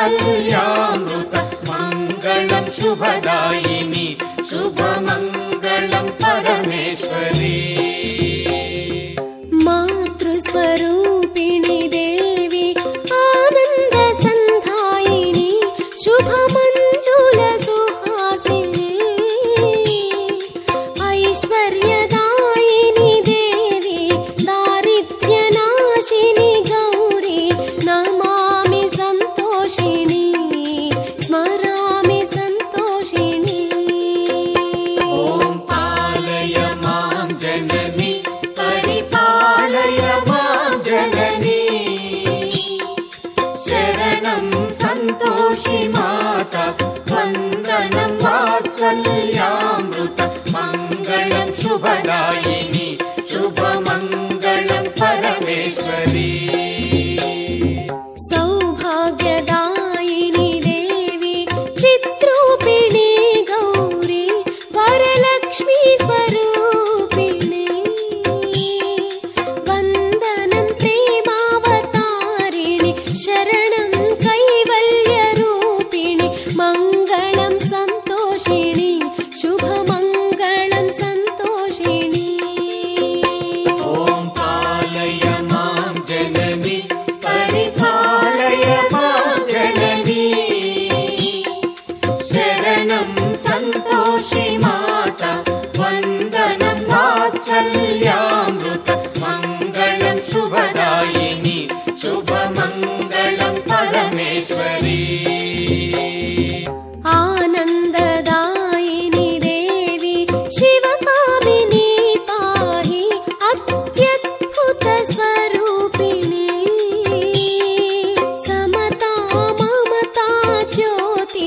वात्सल्यामृत मङ्गलं शुभदायिनी शुभमङ्गलं परमेश्वरी मातृस्वरूपिणी देवी आनन्द सन्धायिनी शुभमञ्जुल सुहासिनी ऐश्वर्यदायिनी देवी दारिद्र्यनाशिनी गौरी नमामि सन्तोषिणी स्मरामि सन्तोषिणी ॐ पालय मां जननी परिपालय मां जननी शरणं सन्तोषि माता वन्दनं वात्सल्यामृत मङ्गलं शुभदायिनी शुभमङ्गलं परमेश्वरी सौभाग्यदायिनी देवी चित्रूपिणी गौरी वरलक्ष्मी स्वरूपिणी वन्दनं प्रेमावतारिणि शरणं कैवल्यरूपिणि मङ्गलं सन्तोषिणि शुभमङ्गलं सन्तोषिणि ॐ पालय मां जननी परिपालय मां जननी शरणं सन्तोषि माता वन्दनं वात्सल्यामृत मङ्गलं शुभदायिनी शुभमङ्गलं परमेश्वरी आनन्ददायिनी देवी शिवकामिनी पाहि अत्यद्भुतस्वरूपिणी समता ममता ज्योति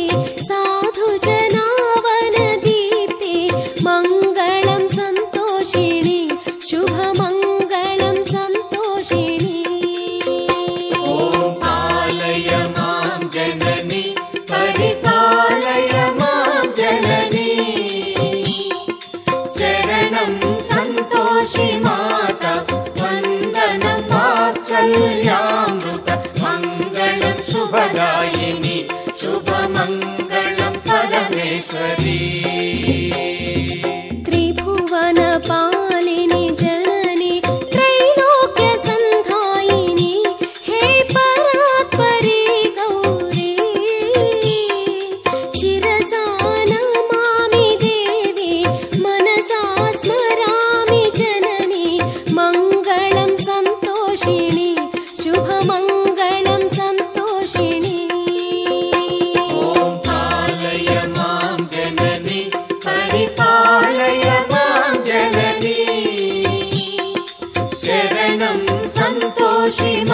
साधुजनावनदीप्ति मङ्गलं सन्तोषिणी शुभमङ्गलं सन्तोषिणी ॐ पालय मां जननी परिपालय मां जननी शरणं सन्तोषि माता वन्दनं वात्सल्यामृत मङ्गलं शुभदायिनी शुभमङ्गलं परमेश्वरी त्रिभुवनपालिनि जननी त्रैलोक्यसन्धायिनी हे परात्परी गौरी शिरसा नमामि देवी मनसा स्मरामि जननी मङ्गलं सन्तोषिणी शुभमङ्गलं सन्तोषिणी ॐ पालय मां जननी परिपालय मां जननी शरणं सन्तोषि